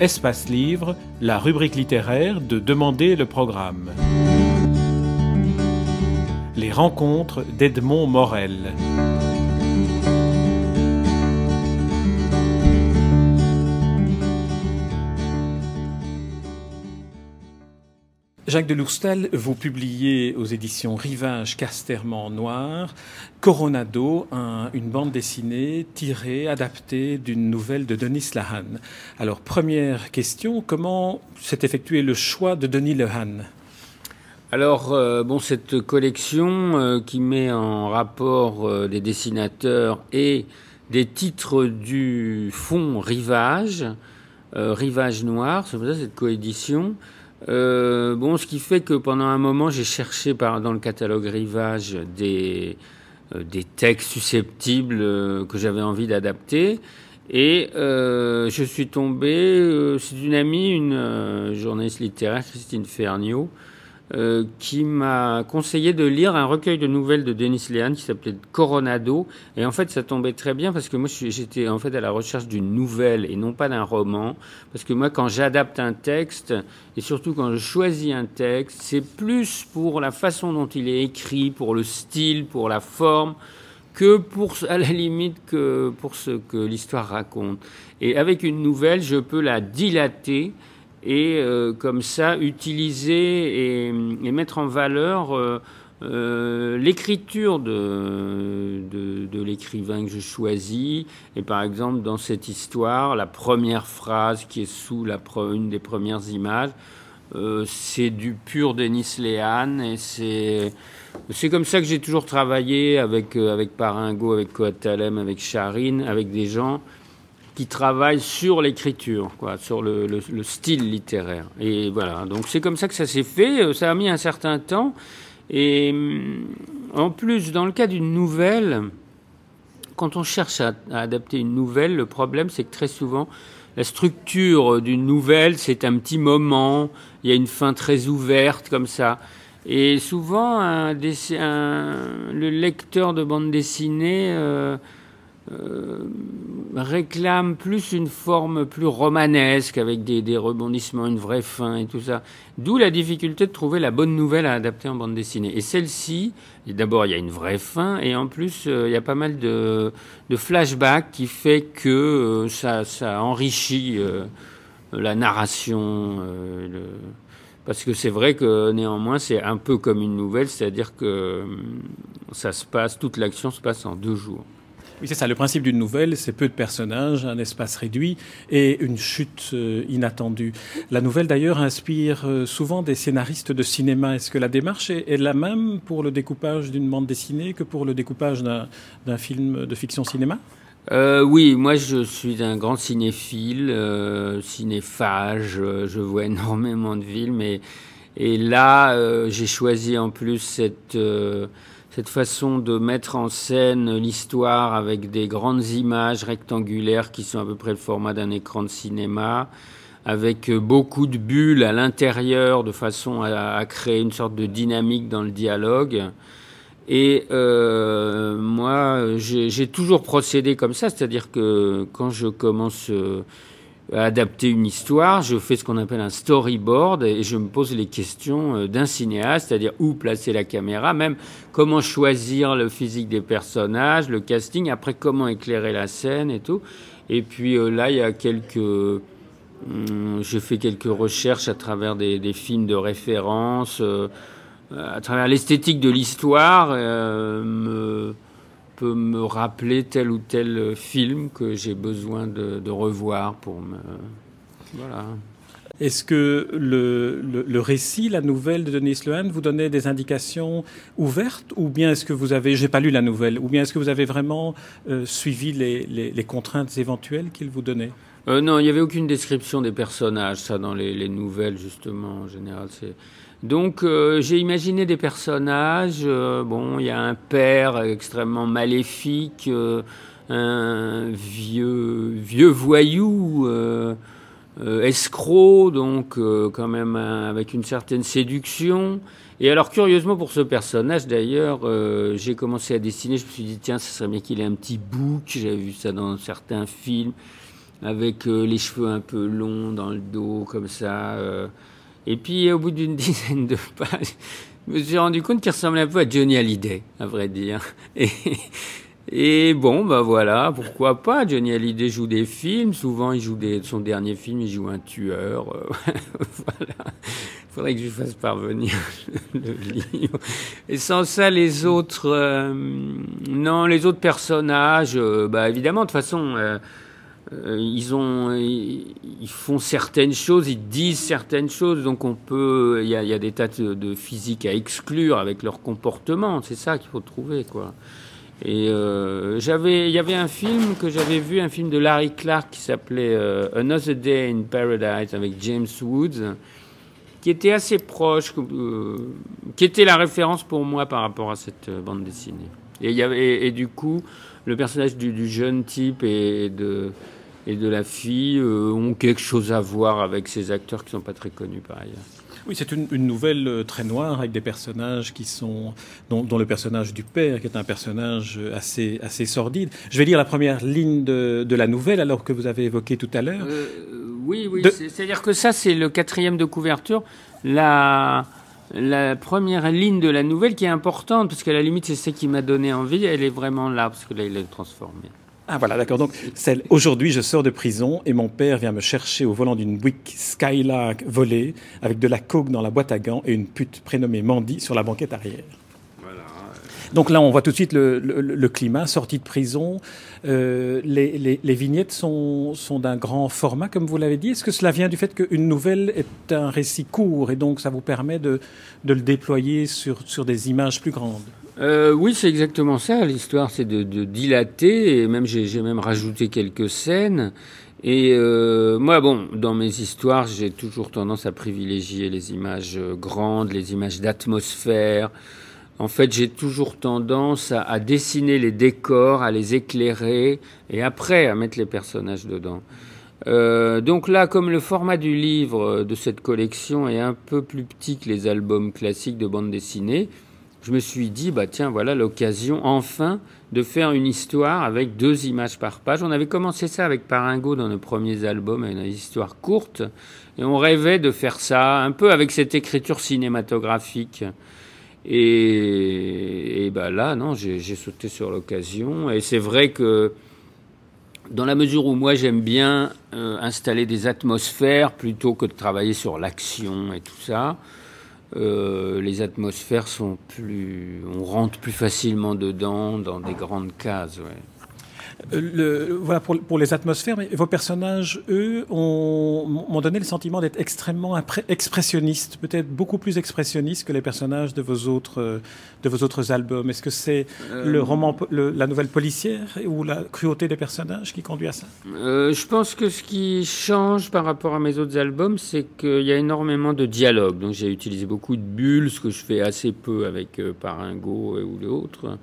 Espace Livre, la rubrique littéraire de Demander le programme. Les rencontres d'Edmond Morel. Jacques de Loustal, vous publiez aux éditions Rivage Casterman Noir Coronado, une bande dessinée tirée, adaptée d'une nouvelle de Denis Lehane. Alors, première question, comment s'est effectué le choix de Denis Lehane ? Alors, cette collection qui met en rapport des dessinateurs et des titres du fonds Rivage, Rivage Noir, c'est pour ça cette coédition. Ce qui fait que pendant un moment, j'ai cherché dans le catalogue Rivage des textes susceptibles que j'avais envie d'adapter. Et je suis tombé, c'est une amie, une journaliste littéraire, Christine Ferniaud, qui m'a conseillé de lire un recueil de nouvelles de Denis Lehane qui s'appelait Coronado. Et en fait, ça tombait très bien parce que moi, j'étais en fait à la recherche d'une nouvelle et non pas d'un roman. Parce que moi, quand j'adapte un texte, et surtout quand je choisis un texte, c'est plus pour la façon dont il est écrit, pour le style, pour la forme, que à la limite, que pour ce que l'histoire raconte. Et avec une nouvelle, je peux la dilater et comme ça utiliser et mettre en valeur l'écriture de l'écrivain que je choisis. Et par exemple, dans cette histoire, la première phrase qui est sous une des premières images, c'est du pur Denis Lehane, et c'est comme ça que j'ai toujours travaillé avec Paringo, avec Coatalem, avec Charine, avec des gens qui travaillent sur l'écriture, sur le style littéraire. Et voilà, donc c'est comme ça que ça s'est fait. Ça a mis un certain temps. Et en plus, dans le cas d'une nouvelle, quand on cherche à adapter une nouvelle, le problème, c'est que très souvent, la structure d'une nouvelle, c'est un petit moment, il y a une fin très ouverte, comme ça. Et souvent, le lecteur de bande dessinée réclame plus une forme plus romanesque avec des rebondissements, une vraie fin et tout ça. D'où la difficulté de trouver la bonne nouvelle à adapter en bande dessinée. Et celle-ci, d'abord il y a une vraie fin et en plus il y a pas mal de flashbacks qui fait que ça enrichit la narration. Parce que c'est vrai que néanmoins c'est un peu comme une nouvelle, c'est-à-dire que toute l'action se passe en 2 jours. Oui, c'est ça. Le principe d'une nouvelle, c'est peu de personnages, un espace réduit et une chute inattendue. La nouvelle, d'ailleurs, inspire souvent des scénaristes de cinéma. Est-ce que la démarche est la même pour le découpage d'une bande dessinée que pour le découpage d'un film de fiction cinéma ? Oui, moi je suis un grand cinéphile, cinéphage, je vois énormément de films et là j'ai choisi en plus cette façon de mettre en scène l'histoire avec des grandes images rectangulaires qui sont à peu près le format d'un écran de cinéma, avec beaucoup de bulles à l'intérieur de façon à créer une sorte de dynamique dans le dialogue. Et moi, j'ai toujours procédé comme ça, c'est-à-dire que quand je commence à adapter une histoire, je fais ce qu'on appelle un storyboard et je me pose les questions d'un cinéaste, c'est-à-dire où placer la caméra, même comment choisir le physique des personnages, le casting, après comment éclairer la scène et tout. Et puis là, il y a j'ai fait quelques recherches à travers des films de référence, à travers l'esthétique de l'histoire, peut me rappeler tel ou tel film que j'ai besoin de revoir pour me... Voilà. Est-ce que le récit, la nouvelle de Denis Lehane vous donnait des indications ouvertes ou bien est-ce que vous avez... J'ai pas lu la nouvelle. Ou bien est-ce que vous avez vraiment suivi les contraintes éventuelles qu'il vous donnait ? Non, il n'y avait aucune description des personnages, ça, dans les nouvelles, justement, en général. Donc, j'ai imaginé des personnages. Il y a un père extrêmement maléfique, un vieux voyou, escroc, donc quand même avec une certaine séduction. Et alors, curieusement, pour ce personnage, d'ailleurs, j'ai commencé à dessiner. Je me suis dit, tiens, ça serait bien qu'il ait un petit bouc. J'avais vu ça dans certains films. avec les cheveux un peu longs dans le dos, comme ça. Et puis, au bout d'une dizaine de pages, je me suis rendu compte qu'il ressemblait un peu à Johnny Hallyday, à vrai dire. Et bon, bah voilà, pourquoi pas. Johnny Hallyday joue des films. Souvent, il joue son dernier film, il joue un tueur. Voilà. Il faudrait que je lui fasse parvenir le livre. Et sans ça, les autres, non, les autres personnages, bah évidemment, de toute façon, ils font certaines choses, ils disent certaines choses, donc il y a des tas de physiques à exclure avec leur comportement. C'est ça qu'il faut trouver, quoi. Et il y avait un film que j'avais vu, un film de Larry Clark qui s'appelait Another Day in Paradise avec James Woods, qui était assez proche, qui était la référence pour moi par rapport à cette bande dessinée. Et du coup, le personnage du jeune type et de la fille ont quelque chose à voir avec ces acteurs qui sont pas très connus par ailleurs. Oui, c'est une nouvelle très noire avec des personnages dont le personnage du père, qui est un personnage assez sordide. Je vais lire la première ligne de la nouvelle, alors que vous avez évoqué tout à l'heure. Oui. C'est-à-dire que ça, c'est le 4e de couverture. La première ligne de la nouvelle qui est importante, parce qu'à la limite, c'est ce qui m'a donné envie. Elle est vraiment là, parce que là, il est transformé. Ah voilà, d'accord. Donc, aujourd'hui, je sors de prison et mon père vient me chercher au volant d'une Buick Skylark volée avec de la coke dans la boîte à gants et une pute prénommée Mandy sur la banquette arrière. Voilà. Donc là, on voit tout de suite le climat, sortie de prison. Les vignettes sont d'un grand format, comme vous l'avez dit. Est-ce que cela vient du fait qu'une nouvelle est un récit court et donc ça vous permet de le déployer sur des images plus grandes? Oui, c'est exactement ça. L'histoire, c'est de dilater, et même j'ai même rajouté quelques scènes. Et moi, bon, dans mes histoires, j'ai toujours tendance à privilégier les images grandes, les images d'atmosphère. En fait, j'ai toujours tendance à dessiner les décors, à les éclairer, et après à mettre les personnages dedans. Donc là, comme le format du livre de cette collection est un peu plus petit que les albums classiques de bande dessinée, je me suis dit, bah tiens, voilà l'occasion enfin de faire une histoire avec 2 images par page. On avait commencé ça avec Paringo dans nos premiers albums, avec une histoire courte, et on rêvait de faire ça un peu avec cette écriture cinématographique. Et bah là, non, j'ai sauté sur l'occasion, et c'est vrai que dans la mesure où moi j'aime bien installer des atmosphères plutôt que de travailler sur l'action et tout ça, les atmosphères on rentre plus facilement dedans dans des grandes cases. Ouais. Voilà pour les atmosphères, mais vos personnages, eux, m'ont donné le sentiment d'être extrêmement expressionnistes, peut-être beaucoup plus expressionnistes que les personnages de vos autres albums. Est-ce que c'est le roman, la nouvelle policière ou la cruauté des personnages qui conduit à ça? Je pense que ce qui change par rapport à mes autres albums, c'est qu'il y a énormément de dialogue. Donc j'ai utilisé beaucoup de bulles, ce que je fais assez peu avec Paringo ou d'autres.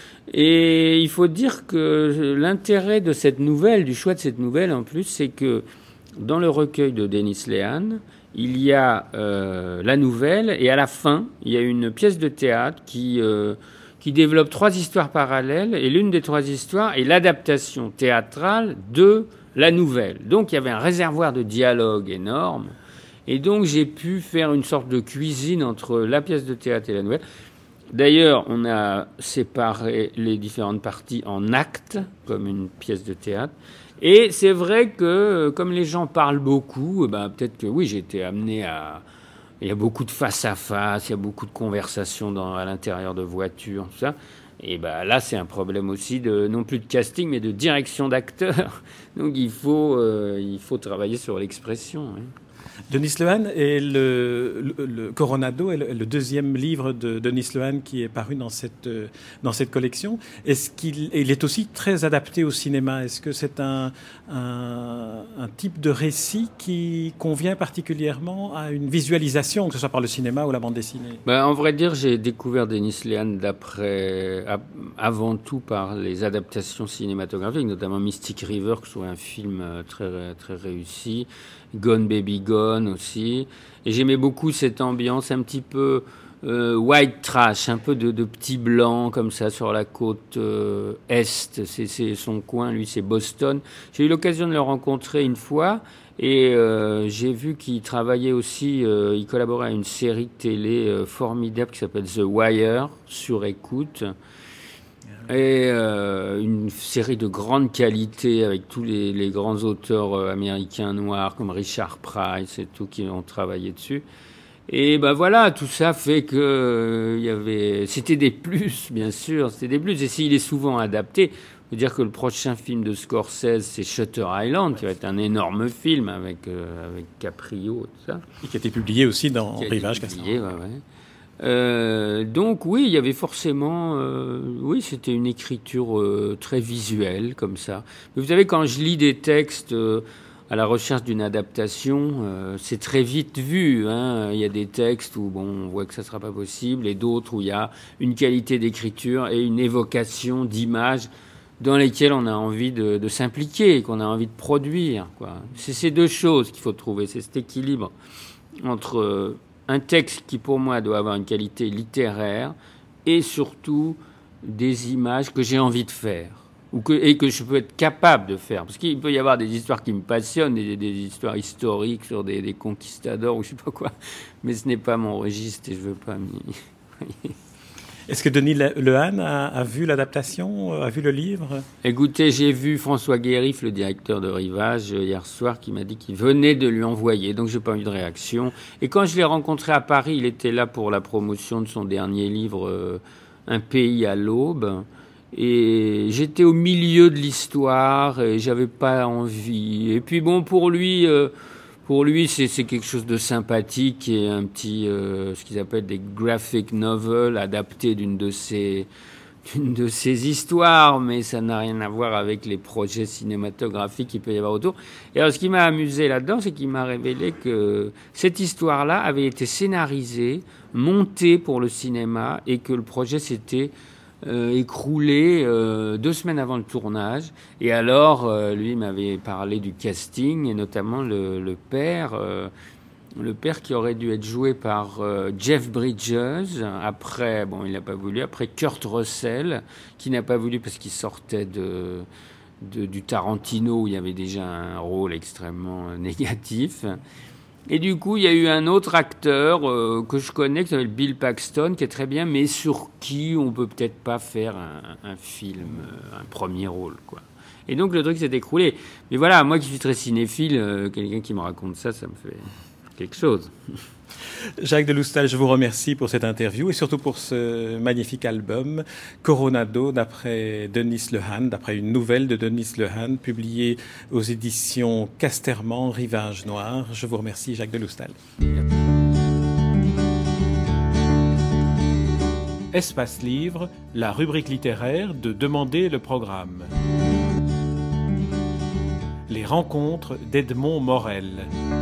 Et il faut dire que l'intérêt de cette nouvelle, du choix de cette nouvelle en plus, c'est que dans le recueil de Denis Lehan, il y a la nouvelle et à la fin, il y a une pièce de théâtre qui développe 3 histoires parallèles et l'une des 3 histoires est l'adaptation théâtrale de la nouvelle. Donc il y avait un réservoir de dialogue énorme et donc j'ai pu faire une sorte de cuisine entre la pièce de théâtre et la nouvelle. D'ailleurs, on a séparé les différentes parties en actes, comme une pièce de théâtre. Et c'est vrai que, comme les gens parlent beaucoup, peut-être que oui, j'ai été amené à... Il y a beaucoup de face-à-face, il y a beaucoup de conversations à l'intérieur de voitures, tout ça. Et là, c'est un problème aussi non plus de casting, mais de direction d'acteurs. Donc il faut travailler sur l'expression. Hein. Denis Lehan et le Coronado est le 2e livre de Denis Lehan qui est paru dans cette collection. Est-ce il est aussi très adapté au cinéma? Est-ce que c'est un type de récit qui convient particulièrement à une visualisation, que ce soit par le cinéma ou la bande dessinée? En vrai dire, j'ai découvert Denis Lehan avant tout par les adaptations cinématographiques, notamment Mystic River, qui soit un film très, très réussi. Gone Baby Gone aussi, et j'aimais beaucoup cette ambiance un petit peu white trash, un peu de petits blancs comme ça sur la côte est. C'est son coin, lui, c'est Boston. J'ai eu l'occasion de le rencontrer une fois et j'ai vu qu'il travaillait aussi, il collaborait à une série de télé formidable qui s'appelle The Wire, sur écoute. Et une série de grande qualité avec tous les grands auteurs américains noirs comme Richard Price et tout qui ont travaillé dessus. Et ben voilà, tout ça fait que c'était des plus, bien sûr, c'était des plus. Et s'il est souvent adapté, je veux dire que le prochain film de Scorsese, c'est Shutter Island, qui va être un énorme film avec Caprio et tout ça. Et qui a été publié aussi dans Rivage Castan. Donc oui, il y avait forcément, oui, c'était une écriture très visuelle comme ça. Mais vous savez, quand je lis des textes à la recherche d'une adaptation, c'est très vite vu. Hein. Il y a des textes où on voit que ça sera pas possible, et d'autres où il y a une qualité d'écriture et une évocation d'images dans lesquelles on a envie de s'impliquer, qu'on a envie de produire, quoi. C'est ces deux choses qu'il faut trouver, c'est cet équilibre entre un texte qui, pour moi, doit avoir une qualité littéraire et surtout des images que j'ai envie de faire et que je peux être capable de faire. Parce qu'il peut y avoir des histoires qui me passionnent, des histoires historiques sur des conquistadors ou je sais pas quoi, mais ce n'est pas mon registre et je veux pas m'y... Est-ce que Denis Lehane a vu l'adaptation, a vu le livre? Écoutez, j'ai vu François Guérif, le directeur de Rivage, hier soir, qui m'a dit qu'il venait de lui envoyer, donc j'ai pas eu de réaction. Et quand je l'ai rencontré à Paris, il était là pour la promotion de son dernier livre, Un pays à l'aube. Et j'étais au milieu de l'histoire et j'avais pas envie. Et puis bon, pour lui, c'est quelque chose de sympathique et un petit, ce qu'ils appellent des graphic novels adaptés d'une de ces histoires, mais ça n'a rien à voir avec les projets cinématographiques qu'il peut y avoir autour. Et alors, ce qui m'a amusé là-dedans, c'est qu'il m'a révélé que cette histoire-là avait été scénarisée, montée pour le cinéma et que le projet s'était écroulé 2 semaines avant le tournage. Et alors, lui m'avait parlé du casting, et notamment le père qui aurait dû être joué par Jeff Bridges. Après, il n'a pas voulu. Après, Kurt Russell, qui n'a pas voulu parce qu'il sortait du Tarantino, où il y avait déjà un rôle extrêmement négatif. Et du coup, il y a eu un autre acteur que je connais, qui s'appelle Bill Paxton, qui est très bien, mais sur qui on peut peut-être pas faire un film, un premier rôle, quoi. Et donc, le truc s'est écroulé. Mais voilà, moi qui suis très cinéphile, quelqu'un qui me raconte ça, ça me fait quelque chose. Jacques de Loustal, je vous remercie pour cette interview et surtout pour ce magnifique album Coronado d'après Denis Lehane, d'après une nouvelle de Denis Lehane publiée aux éditions Casterman, Rivage Noir. Je vous remercie, Jacques de Loustal. Espace Livre, la rubrique littéraire de Demander le programme. Les rencontres d'Edmond Morel.